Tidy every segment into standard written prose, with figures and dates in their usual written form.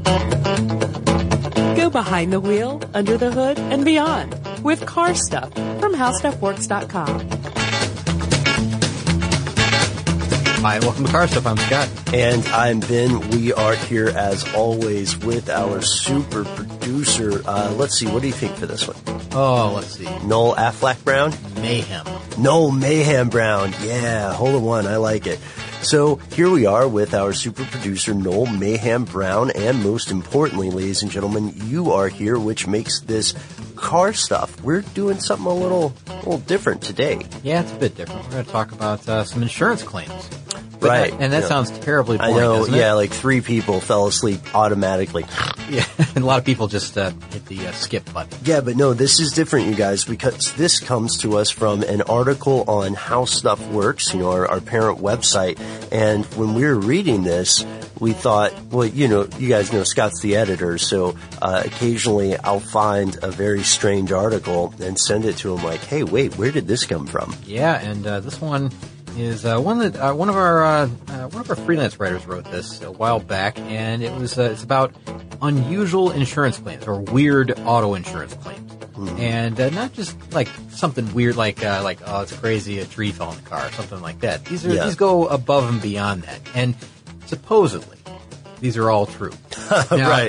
Go behind the wheel, under the hood, and beyond with Car Stuff from HowStuffWorks.com. Hi, welcome to Car Stuff. I'm Scott. And I'm Ben. We are here, as always, with our super producer. Let's see, what do you think for this one? Oh, let's see. Noel Affleck Brown? Mayhem. Noel Mayhem Brown. Yeah, hole in one. I like it. So here we are with our super producer, Noel Mayhem Brown. And most importantly, ladies and gentlemen, you are here, which makes this Car Stuff. We're doing something a little different today. Yeah, it's a bit different. We're going to talk about some insurance claims. But Right. That sounds terribly boring, I know, doesn't it? yeah, like 3 people fell asleep automatically. Yeah, and a lot of people just hit the skip button. Yeah, but no, this is different, you guys, because this comes to us from an article on How Stuff Works, our parent website. And when we were reading this, we thought, well, you guys know Scott's the editor, so occasionally I'll find a very strange article and send it to him like, hey, wait, where did this come from? Yeah, and this one is one of our freelance writers wrote this a while back, and it's about unusual insurance claims or weird auto insurance claims, and not just like something weird like oh, it's crazy, a tree fell in the car or something like that. These go above and beyond that, and supposedly these are all true. Now, Right.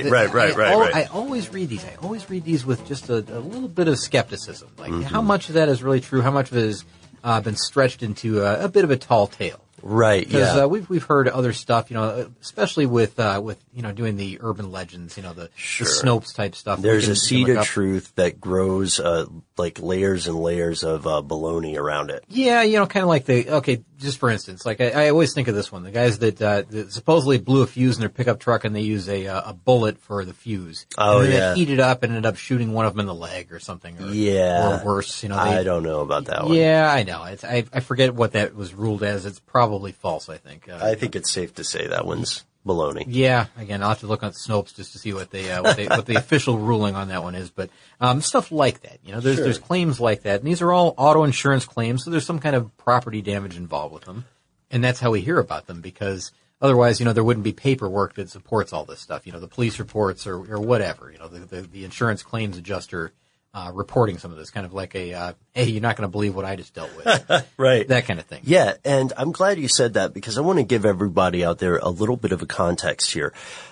I always read these. I always read these with just a little bit of skepticism, like how much of that is really true, how much of it is been stretched into a bit of a tall tale. Right, Because yeah. we've heard other stuff, especially with doing the urban legends, the Snopes type stuff. There's a seed of truth that grows like layers and layers of baloney around it. Yeah, kind of like just for instance, like I always think of this one, the guys that supposedly blew a fuse in their pickup truck and they use a bullet for the fuse. Oh, and then yeah. they heat it up and ended up shooting one of them in the leg or something. Yeah. Or worse, I don't know about that one. Yeah, I know. I forget what that was ruled as. It's probably false, I think. I think it's safe to say that one's baloney. Yeah, again, I'll have to look on Snopes just to see what what the official ruling on that one is. But stuff like that, there's claims like that, and these are all auto insurance claims, so there's some kind of property damage involved with them, and that's how we hear about them, because otherwise, there wouldn't be paperwork that supports all this stuff. The police reports or whatever. The insurance claims adjuster reporting some of this, kind of like hey, you're not going to believe what I just dealt with. Right. That kind of thing. Yeah, and I'm glad you said that, because I want to give everybody out there a little bit of a context here.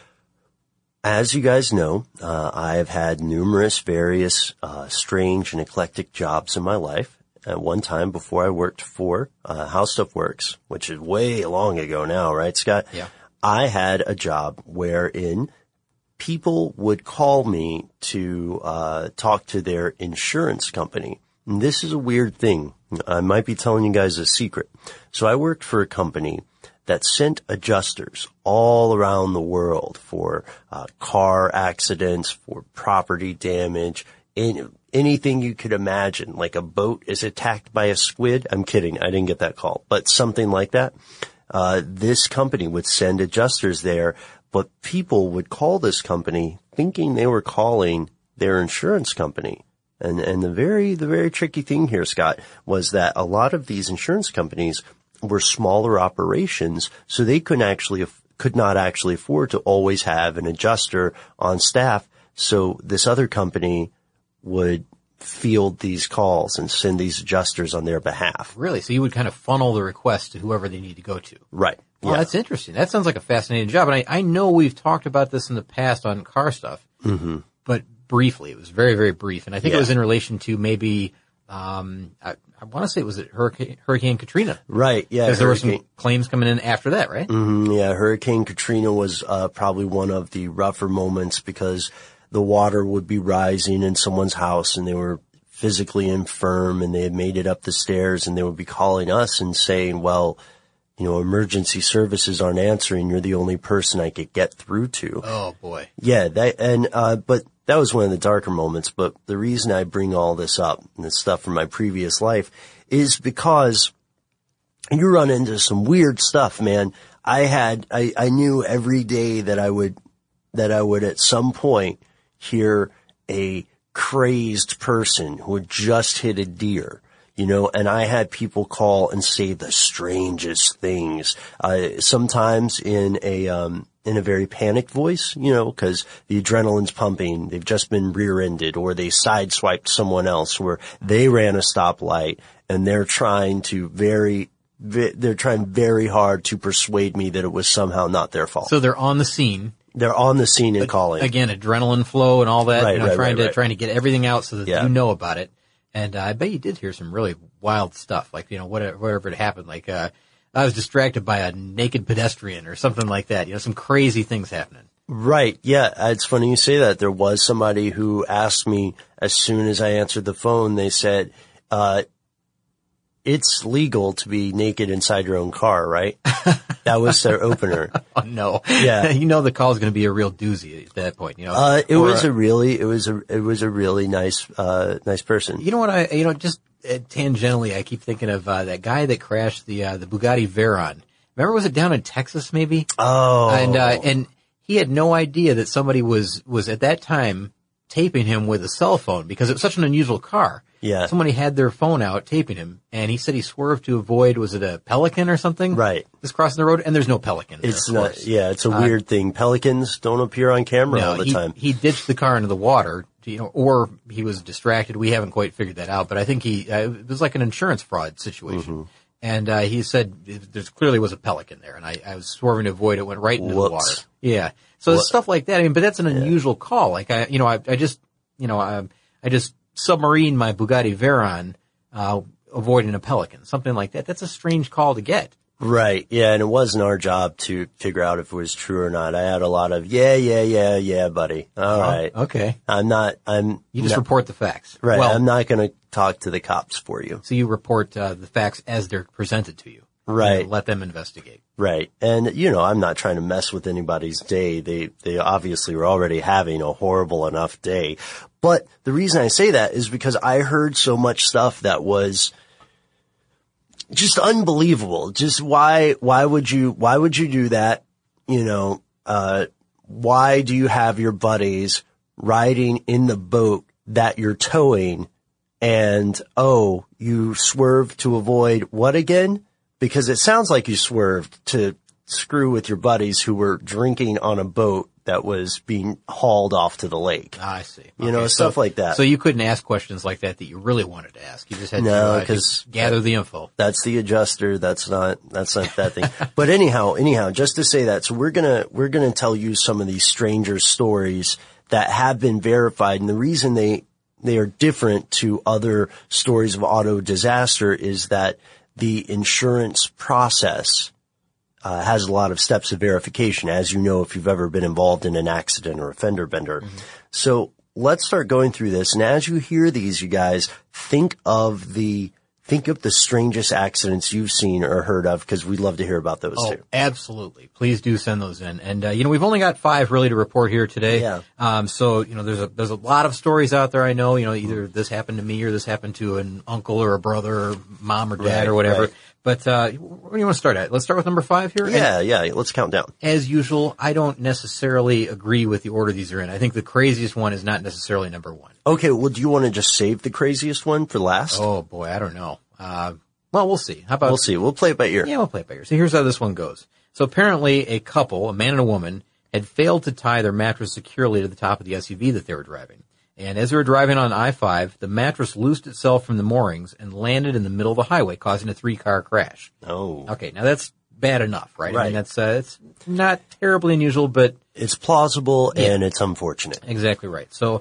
As you guys know, I have had numerous various strange and eclectic jobs in my life. At one time, before I worked for How Stuff Works, which is way long ago now, right, Scott? Yeah. I had a job wherein people would call me to talk to their insurance company. And this is a weird thing. I might be telling you guys a secret. So I worked for a company that sent adjusters all around the world for car accidents, for property damage, anything you could imagine. Like a boat is attacked by a squid. I'm kidding. I didn't get that call. But something like that. This company would send adjusters there. But people would call this company thinking they were calling their insurance company. And the very tricky thing here, Scott, was that a lot of these insurance companies were smaller operations, so they could not actually afford to always have an adjuster on staff. So this other company would field these calls and send these adjusters on their behalf. Really? So you would kind of funnel the request to whoever they need to go to. Right. Well, yeah. That's interesting. That sounds like a fascinating job. And I know we've talked about this in the past on Car Stuff, but briefly. It was very, very brief. And I think it was in relation to maybe, I want to say it was Hurricane Katrina. Right, yeah. Because there were some claims coming in after that, right? Yeah, Hurricane Katrina was probably one of the rougher moments, because the water would be rising in someone's house and they were physically infirm and they had made it up the stairs, and they would be calling us and saying, well, emergency services aren't answering. You're the only person I could get through to. Oh boy. Yeah, but that was one of the darker moments. But the reason I bring all this up, and this stuff from my previous life, is because you run into some weird stuff, man. I knew every day that I would at some point hear a crazed person who had just hit a deer. And I had people call and say the strangest things. Sometimes in in a very panicked voice, because the adrenaline's pumping, they've just been rear-ended, or they sideswiped someone else, or they ran a stoplight, and they're trying very hard to persuade me that it was somehow not their fault. So they're on the scene. They're on the scene and calling. Again, adrenaline flow and all that, Right. trying to get everything out so that you know about it. And I bet you did hear some really wild stuff, like, whatever had happened, like, I was distracted by a naked pedestrian or something like that. Some crazy things happening. Right. Yeah. It's funny you say that. There was somebody who asked me as soon as I answered the phone, they said, it's legal to be naked inside your own car, right? That was their opener. Oh, no. Yeah. The call is going to be a real doozy at that point, It was a really nice person. You know what just tangentially, I keep thinking of, that guy that crashed the Bugatti Veyron. Remember, was it down in Texas maybe? Oh. And he had no idea that somebody was at that time taping him with a cell phone because it was such an unusual car. Yeah. Somebody had their phone out taping him, and he said he swerved to avoid, was it a pelican or something? Right. Just crossing the road, and there's no pelican there, It's not, it's a weird thing. Pelicans don't appear on camera all the time. He ditched the car into the water, or he was distracted. We haven't quite figured that out, but I think it was like an insurance fraud situation. Mm-hmm. And he said there clearly was a pelican there, and I was swerving to avoid it, went right into the water. Yeah. So there's stuff like that. But that's an unusual call. Like I just submarine my Bugatti Veyron, avoiding a pelican, something like that. That's a strange call to get. Right. Yeah. And it wasn't our job to figure out if it was true or not. I had a lot of, yeah, buddy. All right. Okay. You just report the facts. Right. Well, I'm not going to talk to the cops for you. So you report, the facts as they're presented to you. Right. Let them investigate. Right. And, I'm not trying to mess with anybody's day. They obviously were already having a horrible enough day. But the reason I say that is because I heard so much stuff that was just unbelievable. Just why would you do that? Why do you have your buddies riding in the boat that you're towing and, you swerved to avoid what again? Because it sounds like you swerved to screw with your buddies who were drinking on a boat that was being hauled off to the lake. I see. Stuff like that. So you couldn't ask questions like that you really wanted to ask. You just had to just gather the info. That's the adjuster. That's not that thing. But anyhow, just to say that, so we're gonna tell you some of these stranger stories that have been verified, and the reason they are different to other stories of auto disaster is that the insurance process has a lot of steps of verification, as you know, if you've ever been involved in an accident or a fender bender. Mm-hmm. So let's start going through this. And as you hear these, you guys, think of the strangest accidents you've seen or heard of, because we'd love to hear about those too. Absolutely. Please do send those in. And, we've only got 5 really to report here today. Yeah. So, there's a lot of stories out there. I know, either this happened to me or this happened to an uncle or a brother or mom or dad or whatever. Right. But, where do you want to start at? Let's start with number 5 here. Yeah. Let's count down. As usual, I don't necessarily agree with the order these are in. I think the craziest one is not necessarily number 1. Okay. Well, do you want to just save the craziest one for last? Oh boy, I don't know. Well, we'll see. How about? We'll see. We'll play it by ear. Yeah, we'll play it by ear. So here's how this one goes. So apparently a couple, a man and a woman, had failed to tie their mattress securely to the top of the SUV that they were driving. And as they were driving on I-5, the mattress loosed itself from the moorings and landed in the middle of the highway, causing a 3-car crash. Oh. Okay, now that's bad enough, right? Right. I mean, that's it's not terribly unusual, but it's plausible and it's unfortunate. Exactly right. So,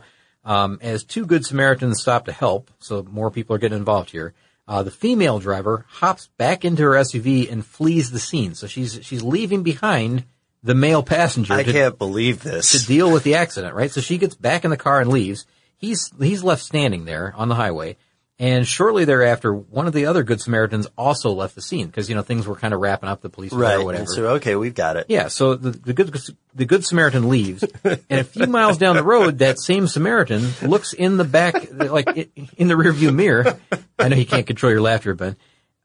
as 2 good Samaritans stopped to help, so more people are getting involved here. The female driver hops back into her SUV and flees the scene. So she's leaving behind the male passenger. I can't believe this. To deal with the accident, right? So she gets back in the car and leaves. He's left standing there on the highway. And shortly thereafter, one of the other Good Samaritans also left the scene because, things were kind of wrapping up, the police were there or whatever. So, okay, we've got it. Yeah, so the Good Samaritan leaves, and a few miles down the road, that same Samaritan looks in the back, like in the rearview mirror. I know you can't control your laughter, Ben.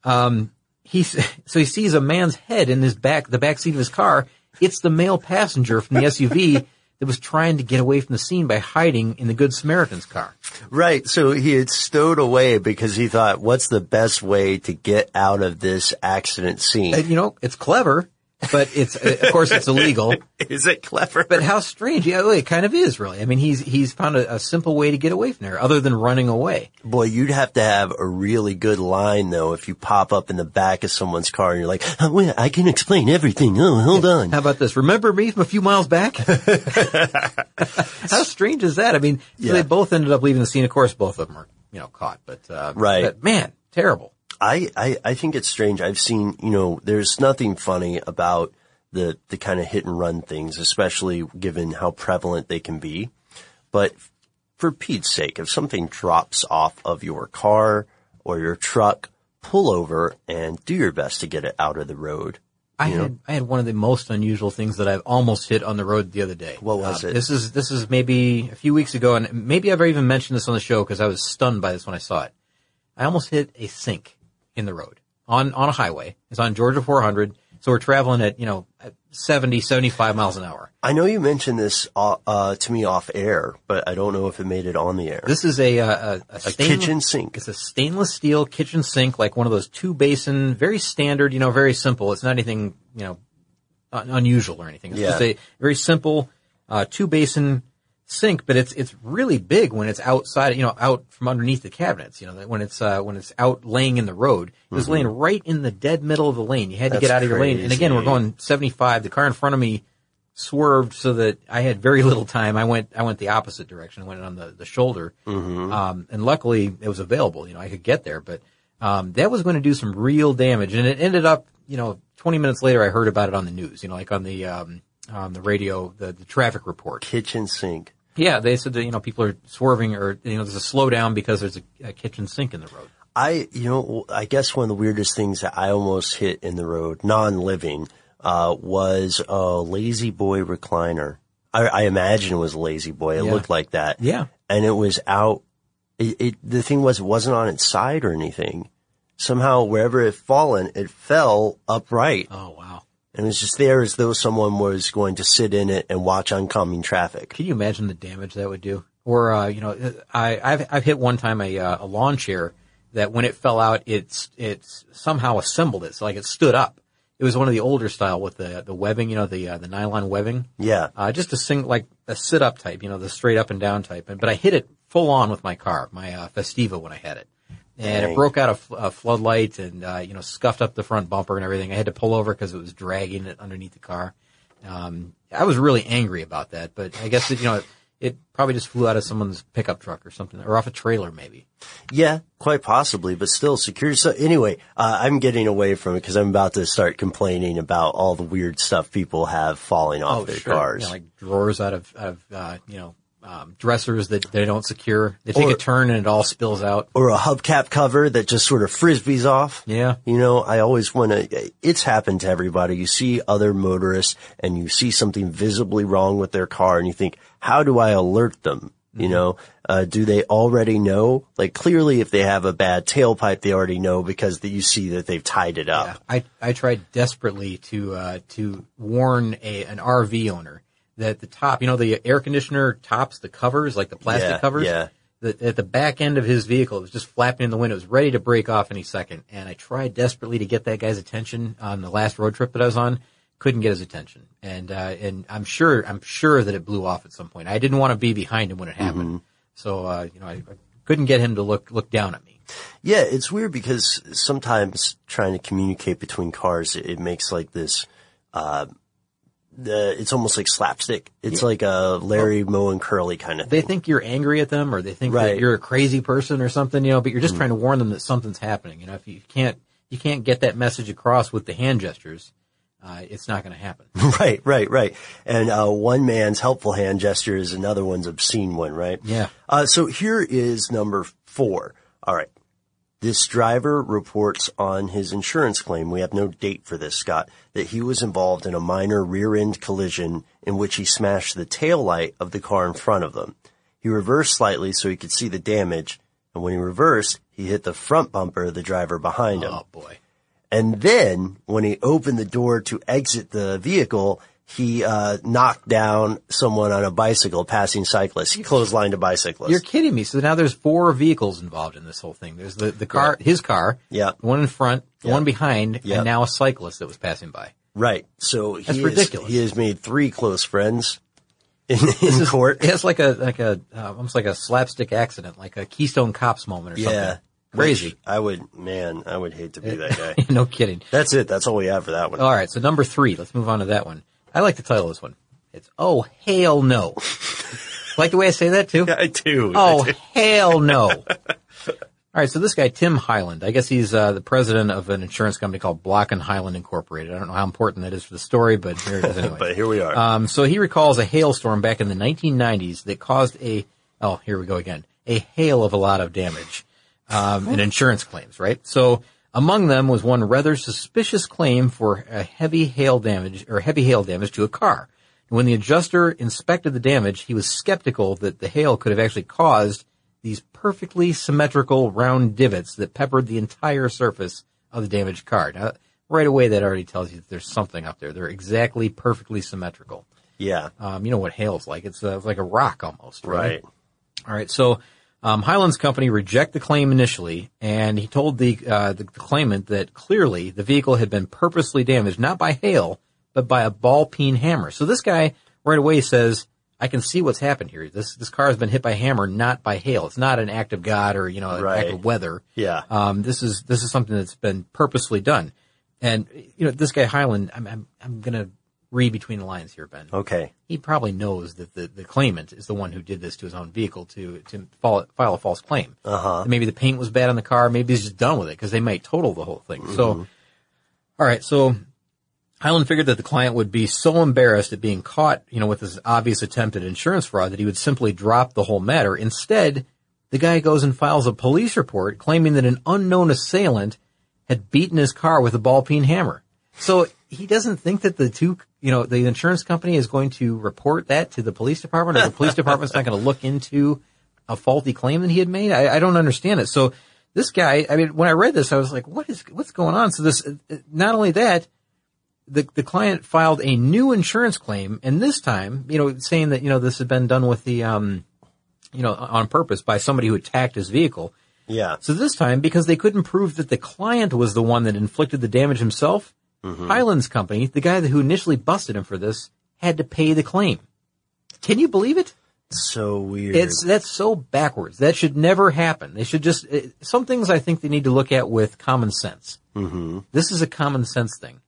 He sees a man's head in the back seat of his car. It's the male passenger from the SUV that was trying to get away from the scene by hiding in the Good Samaritan's car. Right. So he had stowed away because he thought, what's the best way to get out of this accident scene? It's clever. but it's, of course, it's illegal. Is it clever? But how strange. Yeah, it kind of is, really. I mean, he's found a simple way to get away from there other than running away. Boy, you'd have to have a really good line, though, if you pop up in the back of someone's car and you're like, oh, wait, I can explain everything. Oh, hold on. How about this? Remember me from a few miles back? How strange is that? I mean, so they both ended up leaving the scene. Of course, both of them are, caught. But, right. But man, terrible. I think it's strange. I've seen, there's nothing funny about the kind of hit and run things, especially given how prevalent they can be. But for Pete's sake, if something drops off of your car or your truck, pull over and do your best to get it out of the road. I had one of the most unusual things that I've almost hit on the road the other day. What was it? This is maybe a few weeks ago, and maybe I've even mentioned this on the show because I was stunned by this when I saw it. I almost hit a sink in the road on a highway. It's on Georgia 400. So we're traveling at, 70, 75 miles an hour. I know you mentioned this, to me off air, but I don't know if it made it on the air. This is a kitchen sink. It's a stainless steel kitchen sink, like one of those 2-basin, very standard, very simple. It's not anything, unusual or anything. It's just a very simple, 2-basin sink, but it's really big when it's outside, out from underneath the cabinets, when it's out laying in the road. It was laying right in the dead middle of the lane. You had to get out of your lane. And again, we're going 75. The car in front of me swerved so that I had very little time. I went the opposite direction. I went on the shoulder. And luckily it was available. I could get there, but, that was going to do some real damage. And it ended up, 20 minutes later, I heard about it on the news, like on the radio, the traffic report. Kitchen sink. Yeah, they said that, people are swerving or, there's a slowdown because there's a kitchen sink in the road. I guess one of the weirdest things that I almost hit in the road, non-living, was a Lazy Boy recliner. I imagine it was a Lazy Boy. It looked like that. Yeah. And it was out. The thing was, it wasn't on its side or anything. Somehow, wherever it fallen, it fell upright. Oh, wow. And it was just there as though someone was going to sit in it and watch oncoming traffic. Can you imagine the damage that would do? Or, I've hit one time a lawn chair that when it fell out, it's somehow assembled it. So like it stood up. It was one of the older style with the webbing, the nylon webbing. Yeah. Just like a sit up type, the straight up and down type. But I hit it full on with my car, my Festiva when I had it. And Dang. It broke out a floodlight and, scuffed up the front bumper and everything. I had to pull over because it was dragging it underneath the car. I was really angry about that, but I guess it probably just flew out of someone's pickup truck or something, or off a trailer maybe. Yeah, quite possibly, but still security. So anyway, I'm getting away from it because I'm about to start complaining about all the weird stuff people have falling off their cars. Like drawers out of dressers that they don't secure. They take a turn and it all spills out. Or a hubcap cover that just sort of frisbees off. Yeah. I always it's happened to everybody. You see other motorists and you see something visibly wrong with their car and you think, how do I alert them? Do they already know? Like clearly if they have a bad tailpipe, they already know because you see that they've tied it up. Yeah. I tried desperately to warn an RV owner that the top, the air conditioner tops, the covers, like the plastic covers. Yeah. At the back end of his vehicle, it was just flapping in the wind. It was ready to break off any second. And I tried desperately to get that guy's attention on the last road trip that I was on. Couldn't get his attention. And I'm sure that it blew off at some point. I didn't want to be behind him when it happened. So, I couldn't get him to look down at me. Yeah, it's weird because sometimes trying to communicate between cars, it makes like this, it's almost like slapstick. It's like a Larry, Moe, and Curly kind of thing. They think you're angry at them or they think that you're a crazy person or something, but you're just trying to warn them that something's happening. If you can't get that message across with the hand gestures, it's not going to happen. Right. And, one man's helpful hand gesture is another one's obscene one, right? Yeah. So here is number 4. All right. This driver reports on his insurance claim. We have no date for this, Scott, that he was involved in a minor rear-end collision in which he smashed the taillight of the car in front of them. He reversed slightly so he could see the damage, and when he reversed, he hit the front bumper of the driver behind him. Oh, boy. And then, when he opened the door to exit the vehicle, he knocked down someone on a bicycle, passing cyclists. He clotheslined a bicyclist. You're kidding me. So now there's 4 vehicles involved in this whole thing. There's the car, his car, yeah, one in front, yeah, one behind, yeah, and now a cyclist that was passing by. Right. So That's ridiculous. He has made 3 close friends in court. It's like almost like a slapstick accident, like a Keystone Cops moment or something. Crazy. I would hate to be that guy. No kidding. That's it. That's all we have for that one. All right. So number 3, let's move on to that one. I like the title of this one. It's Oh, Hell No. Like the way I say that too? Yeah, I do. Oh, hell no. All right. So this guy, Tim Highland, I guess he's the president of an insurance company called Block and Highland Incorporated. I don't know how important that is for the story, but here it is anyway. But here we are. So he recalls a hailstorm back in the 1990s that caused here we go again, a hail of a lot of damage. In insurance claims, right? So among them was one rather suspicious claim for a heavy hail damage to a car. And when the adjuster inspected the damage, he was skeptical that the hail could have actually caused these perfectly symmetrical round divots that peppered the entire surface of the damaged car. Now, right away, that already tells you that there's something up there. They're exactly perfectly symmetrical. Yeah. You know what hail's like. It's like a rock almost, Right. All right. So Highland's company rejected the claim initially, and he told the claimant that clearly the vehicle had been purposely damaged, not by hail, but by a ball-peen hammer. So this guy right away says, I can see what's happened here. This car has been hit by hammer, not by hail. It's not an act of God or, an act of weather. Yeah. This is something that's been purposely done. And, this guy Highland, I'm going to read between the lines here, Ben. Okay. He probably knows that the claimant is the one who did this to his own vehicle to file a false claim. Uh-huh. Maybe the paint was bad on the car. Maybe he's just done with it because they might total the whole thing. Mm-hmm. So, all right. So Highland figured that the client would be so embarrassed at being caught, with this obvious attempt at insurance fraud that he would simply drop the whole matter. Instead, the guy goes and files a police report claiming that an unknown assailant had beaten his car with a ball-peen hammer. So he doesn't think that the insurance company is going to report that to the police department, or the police department's not going to look into a faulty claim that he had made. I don't understand it. So this guy, when I read this, I was like, what's going on? So this, not only that, the client filed a new insurance claim, and this time, saying that, this had been done with the, on purpose by somebody who attacked his vehicle. Yeah. So this time, because they couldn't prove that the client was the one that inflicted the damage himself, Highland's company, the guy who initially busted him for this, had to pay the claim. Can you believe it? So weird. That's so backwards. That should never happen. They should just, some things I think they need to look at with common sense. Mm-hmm. This is a common sense thing.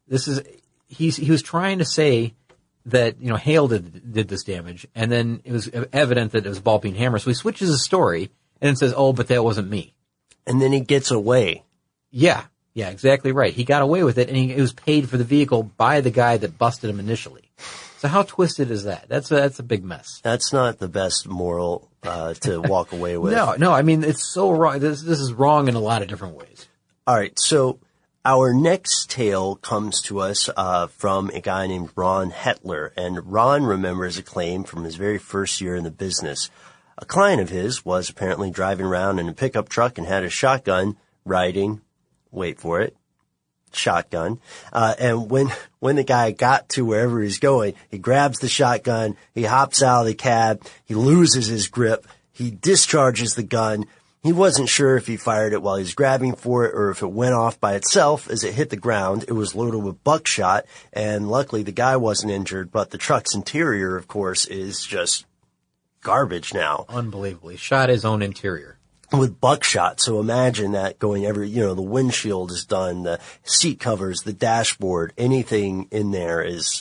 He was trying to say that, hail did this damage, and then it was evident that it was a ball-peen hammer, so he switches his story and then says, oh, but that wasn't me. And then he gets away. Yeah, exactly right. He got away with it, and it was paid for the vehicle by the guy that busted him initially. So how twisted is that? That's a big mess. That's not the best moral to walk away with. No, it's so wrong. This is wrong in a lot of different ways. All right, so our next tale comes to us from a guy named Ron Hetler, and Ron remembers a claim from his very first year in the business. A client of his was apparently driving around in a pickup truck and had a shotgun riding, wait for it, shotgun. And when the guy got to wherever he's going, he grabs the shotgun, he hops out of the cab, he loses his grip, he discharges the gun. He wasn't sure if he fired it while he was grabbing for it or if it went off by itself as it hit the ground. It was loaded with buckshot, and luckily the guy wasn't injured, but the truck's interior, of course, is just garbage now. Unbelievable. He shot his own interior. With buckshot. So imagine that going the windshield is done, the seat covers, the dashboard, anything in there is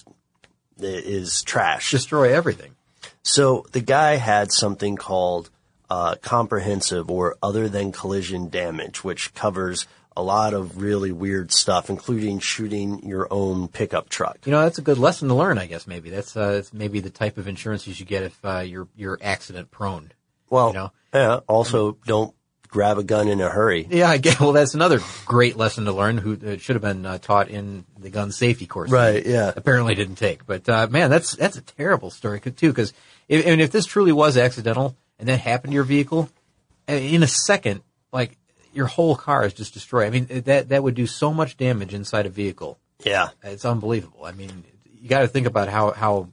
trash. Destroy everything. So the guy had something called comprehensive or other than collision damage, which covers a lot of really weird stuff, including shooting your own pickup truck. That's a good lesson to learn, I guess, maybe. That's maybe the type of insurance you should get if you're accident prone. Well, yeah, also don't grab a gun in a hurry. Yeah, I guess. Well, that's another great lesson to learn. It should have been taught in the gun safety course. Right, yeah. Apparently didn't take. But, man, that's a terrible story, too, because if this truly was accidental and that happened to your vehicle, in a second, like, your whole car is just destroyed. That would do so much damage inside a vehicle. Yeah. It's unbelievable. You got to think about how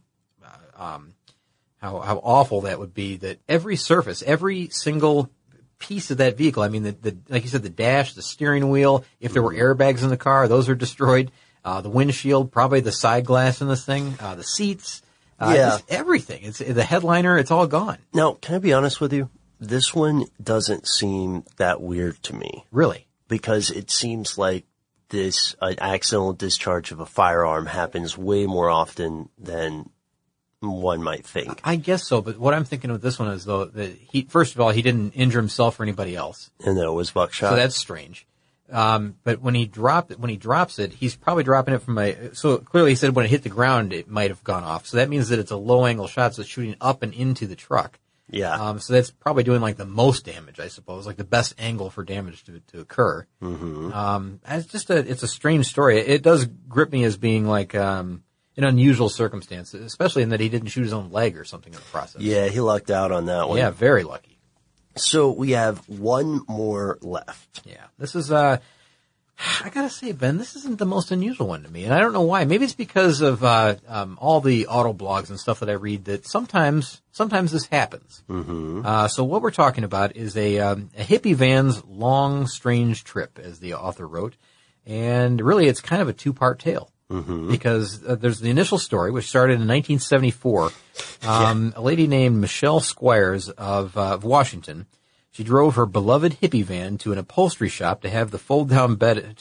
awful that would be, that every surface, every single piece of that vehicle, like you said, the dash, the steering wheel, if there were airbags in the car, those are destroyed. The windshield, probably the side glass in this thing, the seats, just everything. It's the headliner. It's all gone. Now, can I be honest with you? This one doesn't seem that weird to me. Really? Because it seems like an accidental discharge of a firearm happens way more often than one might think. I guess so, but what I'm thinking with this one is, though, that first of all, he didn't injure himself or anybody else. And that it was buckshot. So that's strange. But when he drops it, he's probably dropping it from so clearly he said when it hit the ground, it might have gone off. So that means that it's a low angle shot, so it's shooting up and into the truck. Yeah. So that's probably doing like the most damage, I suppose, like the best angle for damage to occur. Mm-hmm. It's a strange story. It does grip me as being like, an unusual circumstance, especially in that he didn't shoot his own leg or something in the process. Yeah, he lucked out on that one. Yeah, very lucky. So we have one more left. Yeah. This is, I gotta say, Ben, this isn't the most unusual one to me, and I don't know why. Maybe it's because of all the auto blogs and stuff that I read that sometimes this happens. Mm-hmm. So what we're talking about is a hippie van's long, strange trip, as the author wrote, and really it's kind of a two-part tale. Mm-hmm. Because there's the initial story, which started in 1974. A lady named Michelle Squires of Washington. She drove her beloved hippie van to an upholstery shop to have a fold-down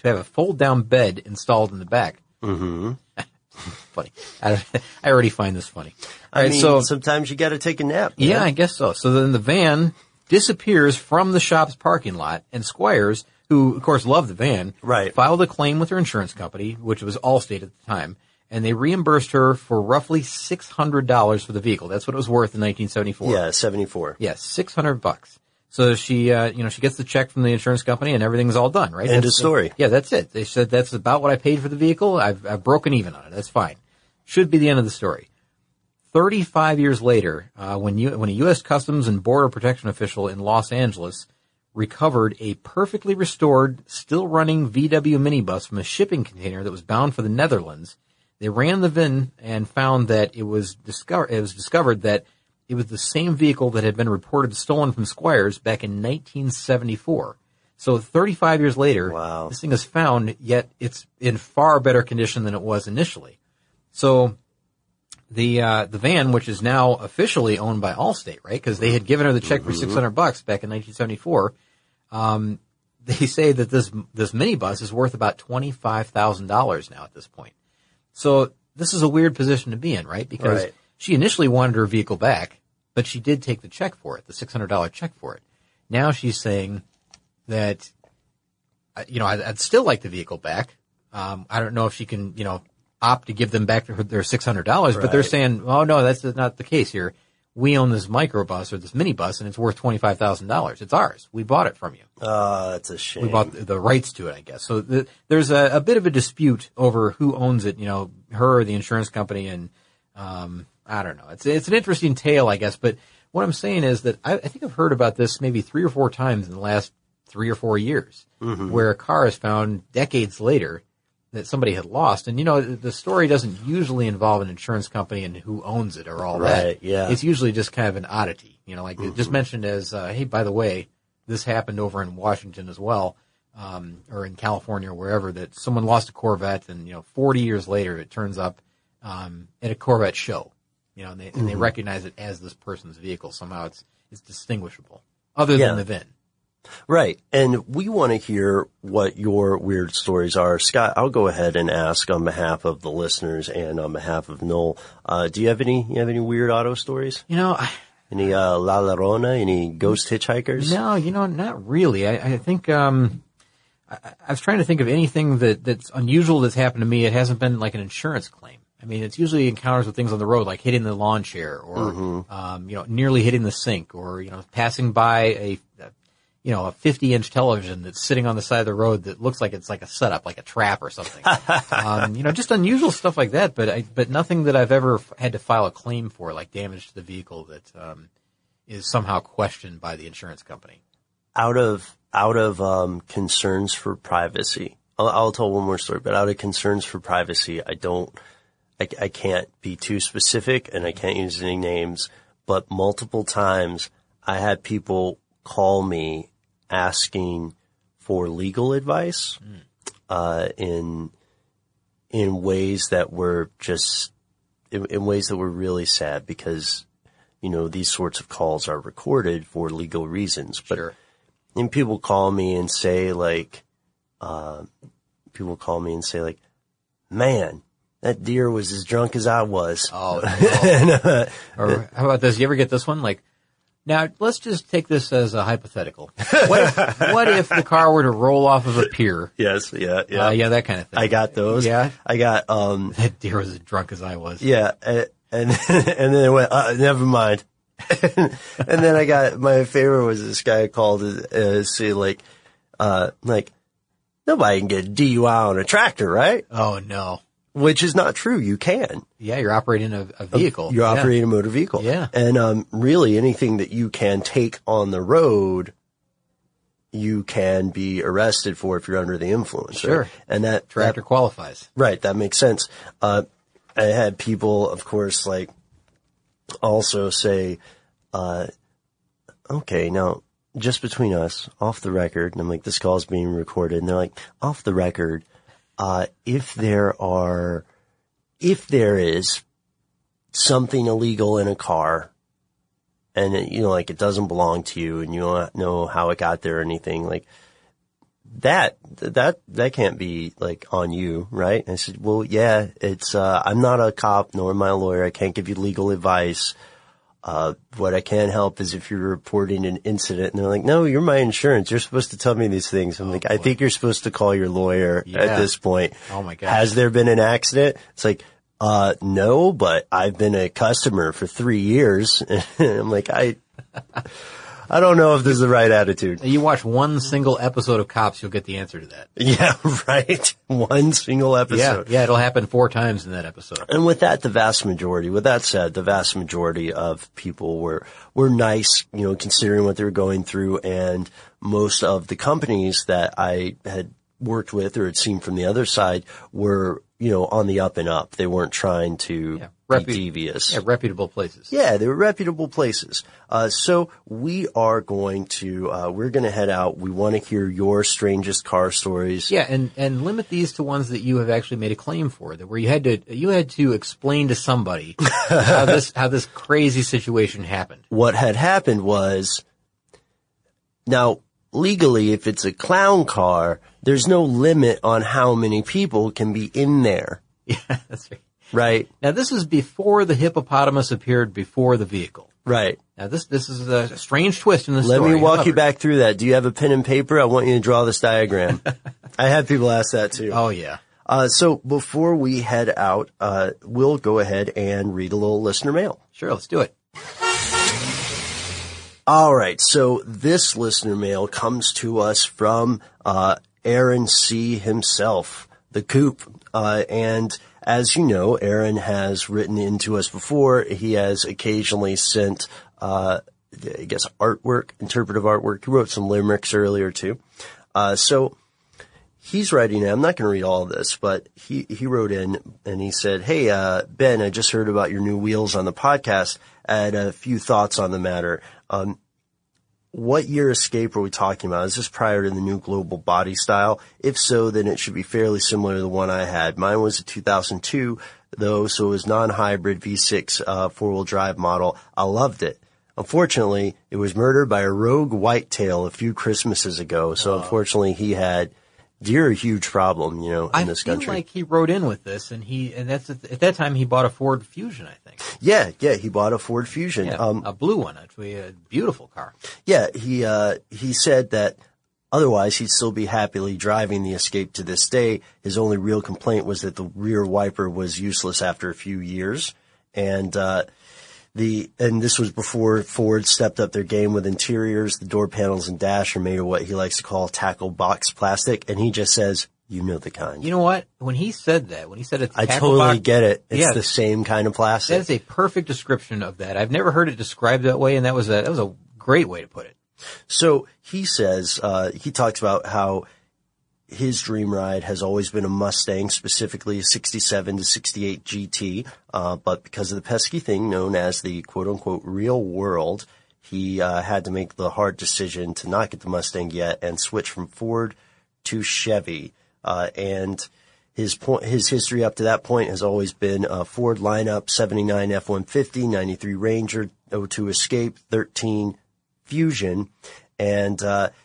bed installed in the back. Mm-hmm. Funny. I already find this funny. All I right, mean, so sometimes you got to take a nap. Yeah, man. I guess so. So then the van disappears from the shop's parking lot, and Squires, who of course loved the van, right, filed a claim with her insurance company, which was Allstate at the time, and they reimbursed her for roughly $600 for the vehicle. That's what it was worth in 1974. Yeah, 74. Yeah, $600. So she gets the check from the insurance company and everything's all done, right? End of story. Yeah, that's it. They said that's about what I paid for the vehicle. I've broken even on it. That's fine. Should be the end of the story. 35 years later, when a U.S. Customs and Border Protection official in Los Angeles recovered a perfectly restored, still running VW minibus from a shipping container that was bound for the Netherlands, they ran the VIN and found that it was discovered that it was the same vehicle that had been reported stolen from Squires back in 1974. So 35 years later, wow, this thing is found, yet it's in far better condition than it was initially. So the van, which is now officially owned by Allstate, right? Because they had given her the check for $600 back in 1974. They say that this minibus is worth about $25,000 now at this point. So this is a weird position to be in, right? Because she initially wanted her vehicle back, but she did take the check for it, the $600 check for it. Now she's saying that, I'd still like the vehicle back. I don't know if she can, opt to give them back their $600, but they're saying, oh no, that's not the case here. We own this microbus or this minibus and it's worth $25,000. It's ours. We bought it from you. That's a shame. We bought the rights to it, I guess. So there's a bit of a dispute over who owns it, her or the insurance company. And, I don't know. It's an interesting tale, I guess. But what I'm saying is that I think I've heard about this maybe 3 or 4 times in the last 3 or 4 years, where a car is found decades later that somebody had lost. And, the story doesn't usually involve an insurance company and who owns it or all that. Right, yeah. It's usually just kind of an oddity, just mentioned as, hey, by the way, this happened over in Washington as well, or in California or wherever, that someone lost a Corvette and, 40 years later it turns up, at a Corvette show, and they recognize it as this person's vehicle. Somehow it's distinguishable other than the VIN. Right. And we want to hear what your weird stories are. Scott, I'll go ahead and ask on behalf of the listeners and on behalf of Noel. Do you have any weird auto stories? Any La Llorona, any ghost hitchhikers? No, not really. I think, I was trying to think of anything that's unusual that's happened to me. It hasn't been like an insurance claim. I mean, it's usually encounters with things on the road, like hitting the lawn chair or, nearly hitting the sink or, passing by a 50-inch television that's sitting on the side of the road that looks like it's like a setup, like a trap or something. Just unusual stuff like that, but nothing that I've ever had to file a claim for, like damage to the vehicle that, is somehow questioned by the insurance company. Out of concerns for privacy, I'll tell one more story, but out of concerns for privacy, I can't be too specific and I can't use any names, but multiple times I had people call me asking for legal advice, in in ways that were just, in ways that were really sad because, these sorts of calls are recorded for legal reasons. But, Sure. And people call me and say man, that deer was as drunk as I was. Oh, no. Or how about this? You ever get this one? Like, now let's just take this as a hypothetical. What if the car were to roll off of a pier? Yes, yeah. Yeah, that kind of thing. I got those. Yeah. I got, That deer was as drunk as I was. yeah, and then it went, never mind. And then I got, my favorite was this guy called, say like, nobody can get DUI on a tractor, right? Oh, no. Which is not true. You can. Yeah, you're operating a vehicle. You're operating a motor vehicle. Yeah. And, really anything that you can take on the road, you can be arrested for if you're under the influence. Sure. Right? And that Tractor qualifies. right. That makes sense. I had people, of course, like also say, okay, now just between us, off the record, and I'm like, this call's being recorded, and they're like, off the record, if there is something illegal in a car and it doesn't belong to you and you don't know how it got there or anything, like that can't be like on you, right? And I said, well, yeah, it's, I'm not a cop nor am I a lawyer. I can't give you legal advice. What I can help is if you're reporting an incident. And they're like, no, you're my insurance. You're supposed to tell me these things. I'm like, I think you're supposed to call your lawyer at this point. Oh my gosh. Has there been an accident? It's like, no, but I've been a customer for 3 years. And I'm like, I don't know if this is the right attitude. You watch one single episode of Cops, you'll get the answer to that. Yeah, right. One single episode. Yeah, it'll happen 4 times in that episode. And with that said, the vast majority of people were nice, considering what they were going through, and most of the companies that I had worked with or had seen from the other side were, on the up and up. They weren't trying to be devious. Yeah, reputable places. Yeah, they were reputable places. So we are going to, we're going to head out. We want to hear your strangest car stories. Yeah, and limit these to ones that you have actually made a claim for, that where you had to explain to somebody how this crazy situation happened. What had happened was, now legally, if it's a clown car, there's no limit on how many people can be in there. Yeah, that's right. Right. Now this is before the hippopotamus appeared before the vehicle. Right. Now this is a strange twist in the Let story. me walk you back through that. Do you have a pen and paper? I want you to draw this diagram. I had people ask that too. Oh yeah. So before we head out, we'll go ahead and read a little listener mail. Sure, let's do it. All right. So this listener mail comes to us from, Aaron C. himself, the Coop. And as you know, Aaron has written into us before. He has occasionally sent, artwork, interpretive artwork. He wrote some limericks earlier too. So he's writing, I'm not going to read all of this, but he wrote in and he said, hey, Ben, I just heard about your new wheels on the podcast. I had a few thoughts on the matter. What year Escape are we talking about? Is this prior to the new global body style? If so, then it should be fairly similar to the one I had. Mine was a 2002, though, so it was non-hybrid V6 four-wheel drive model. I loved it. Unfortunately, it was murdered by a rogue whitetail a few Christmases ago, so unfortunately he had deer a huge problem, in this country. I feel like he wrote in with this, and that's at that time he bought a Ford Fusion, I think. Yeah, he bought a Ford Fusion. Yeah, a blue one, actually, a beautiful car. Yeah, he said that otherwise he'd still be happily driving the Escape to this day. His only real complaint was that the rear wiper was useless after a few years. And this was before Ford stepped up their game with interiors. The door panels and dash are made of what he likes to call tackle box plastic. And he just says, you know the kind. You know what? When he said it's I tackle totally box, get it. It's yeah, the same kind of plastic. That is a perfect description of that. I've never heard it described that way, and that was a great way to put it. So he says, he talks about how his dream ride has always been a Mustang, specifically a 67 to 68 GT. But because of the pesky thing known as the quote unquote real world, he, had to make the hard decision to not get the Mustang yet and switch from Ford to Chevy. And His history up to that point has always been a Ford lineup, 79 F-150, 93 Ranger, 02 Escape, 13 Fusion. And,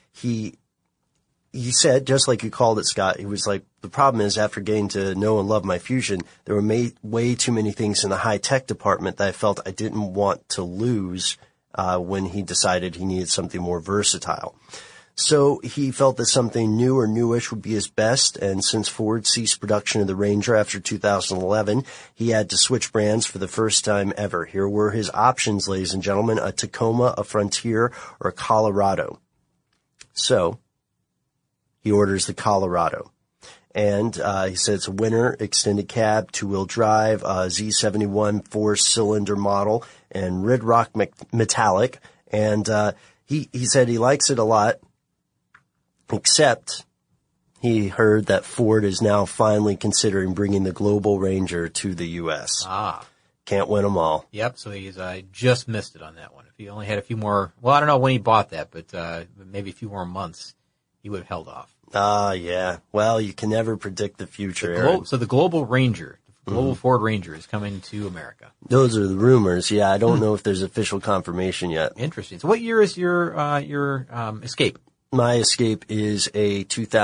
he said, just like you called it, Scott, he was like, the problem is after getting to know and love my Fusion, there were way too many things in the high-tech department that I felt I didn't want to lose when he decided he needed something more versatile. So he felt that something new or newish would be his best, and since Ford ceased production of the Ranger after 2011, he had to switch brands for the first time ever. Here were his options, ladies and gentlemen, a Tacoma, a Frontier, or a Colorado. So he orders the Colorado. And he said it's a winter, extended cab, two-wheel drive, Z71 four-cylinder model, and Red Rock metallic. And he said he likes it a lot, except he heard that Ford is now finally considering bringing the Global Ranger to the U.S. Can't win them all. Yep, so he's just missed it on that one. If he only had a few more, well, I don't know when he bought that, but maybe a few more months, he would have held off. Yeah. Well, you can never predict the future. So the Global Ranger, the Global Ford Ranger is coming to America. Those are the rumors. Yeah, I don't know if there's official confirmation yet. Interesting. So what year is your Escape? My Escape is a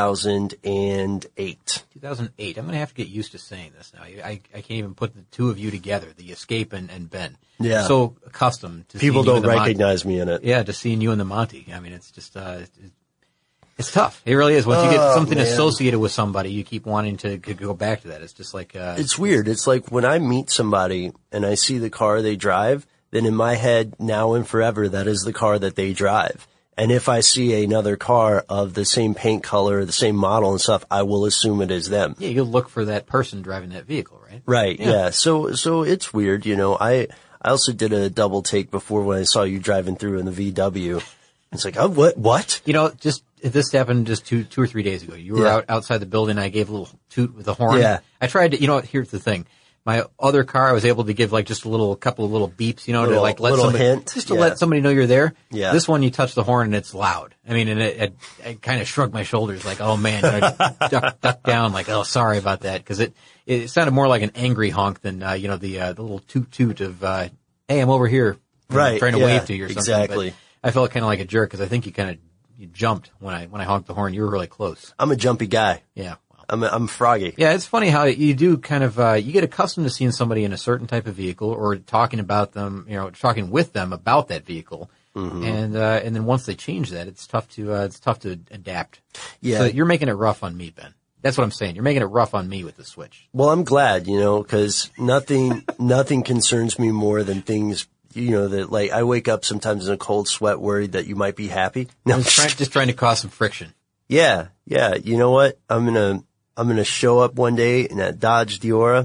2008. 2008. I'm going to have to get used to saying this now. I can't even put the two of you together, the Escape and Ben. Yeah. I'm so accustomed to people seeing you don't recognize me in it. Yeah, just seeing you in the Monty. I mean, it's just it's tough. It really is. Once you get something associated with somebody, you keep wanting to go back to that. It's just like it's weird. It's like when I meet somebody and I see the car they drive, then in my head, now and forever, that is the car that they drive. And if I see another car of the same paint color, the same model and stuff, I will assume it is them. Yeah, you'll look for that person driving that vehicle, right? Right. Yeah. So it's weird. You know, I also did a double take before when I saw you driving through in the VW. It's like, oh, what? You know, this happened just two or 3 days ago. You were outside the building. I gave a little toot with the horn. Yeah. I tried to, here's the thing. My other car, I was able to give like just a couple of little beeps, to like let somebody, hint. just to let somebody know you're there. Yeah. This one, you touch the horn and it's loud. I mean, and I kind of shrugged my shoulders like, oh man, I duck down like, oh, sorry about that. Cause it sounded more like an angry honk than, the little toot of, hey, I'm over here. Right. Trying to wave to you or something. Exactly. But I felt kind of like a jerk because I think you jumped when I honked the horn. You were really close. I'm a jumpy guy. Yeah. I'm froggy. Yeah, it's funny how you do kind of, you get accustomed to seeing somebody in a certain type of vehicle or talking about them, talking with them about that vehicle. Mm-hmm. And then once they change that, it's tough to adapt. Yeah. So you're making it rough on me, Ben. That's what I'm saying. You're making it rough on me with the Switch. Well, I'm glad, cause nothing concerns me more than things, that like I wake up sometimes in a cold sweat worried that you might be happy. No, just trying to cause some friction. Yeah. Yeah. You know what? I'm going to show up one day in that Dodge Diora.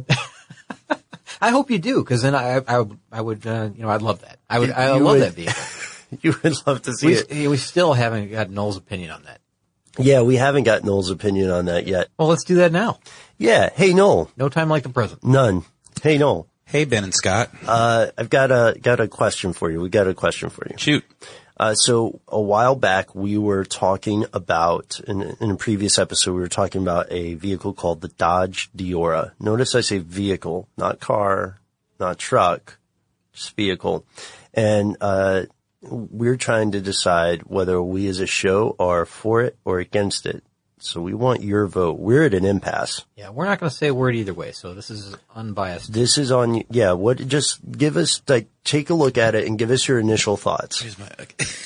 I hope you do, because then I would, I'd love that. I love that vehicle. You would love to see it. We still haven't got Noel's opinion on that. Yeah, we haven't got Noel's opinion on that yet. Well, let's do that now. Yeah. Hey, Noel. No time like the present. None. Hey, Noel. Hey, Ben and Scott. I've got a question for you. We got a question for you. Shoot. So a while back we were talking about, in a previous episode, we were talking about a vehicle called the Dodge Diora. Notice I say vehicle, not car, not truck, just vehicle. And, we're trying to decide whether we as a show are for it or against it. So we want your vote. We're at an impasse. Yeah, we're not going to say a word either way, so this is unbiased. This is on, just give us, take a look at it and give us your initial thoughts. Here's my,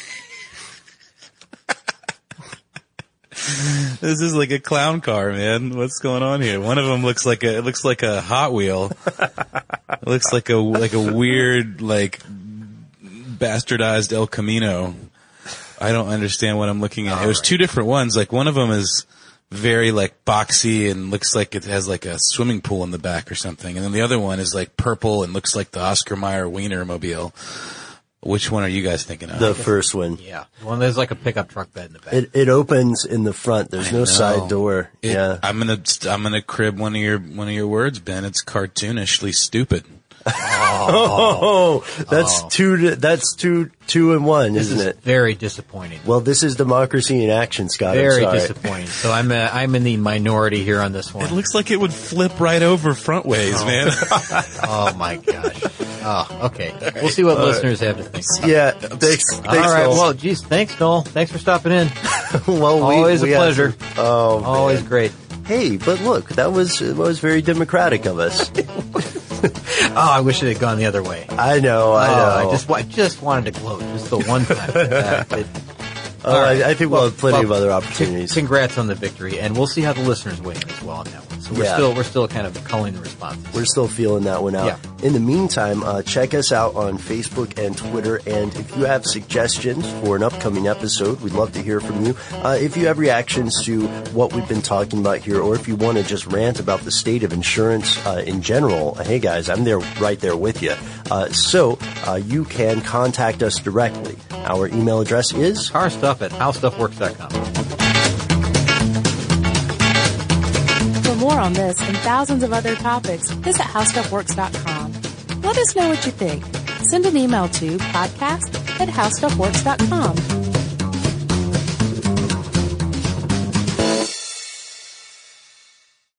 This is like a clown car, man. What's going on here? One of them looks like a Hot Wheel. It looks like a weird, bastardized El Camino. I don't understand what I'm looking at. It was two different ones. Like one of them is very boxy and looks like it has a swimming pool in the back or something. And then the other one is purple and looks like the Oscar Mayer Wienermobile. Which one are you guys thinking of? The first one. Yeah. Well, there's a pickup truck bed in the back. It opens in the front. There's no side door. Yeah. I'm gonna crib one of your words, Ben. It's cartoonishly stupid. That's two and one, This isn't is it? very disappointing. Well, this is democracy in action, Scott. Very I'm sorry. disappointing. So I'm in the minority here on this one. It looks like it would flip right over front ways, man. Oh my gosh. Oh, okay. We'll see what listeners have to think. Yeah, thanks. All right. Noel. Well, geez, thanks, Noel. Thanks for stopping in. Well, Always we a have pleasure. to- Oh, man. Always great. Hey, but look, that was very democratic of us. Oh, I wish it had gone the other way. I know. I just wanted to gloat just the one time. Oh, right. I think we'll have plenty of other opportunities. Congrats on the victory, and we'll see how the listeners weigh in as well on that one. So we're still kind of culling the responses. We're still feeling that one out. Yeah. In the meantime, check us out on Facebook and Twitter. And if you have suggestions for an upcoming episode, we'd love to hear from you. If you have reactions to what we've been talking about here, or if you want to just rant about the state of insurance in general, hey guys, I'm there right there with you. So you can contact us directly. Our email address is carstuff@howstuffworks.com. For more on this and thousands of other topics, visit howstuffworks.com. Let us know what you think. Send an email to podcast@howstuffworks.com.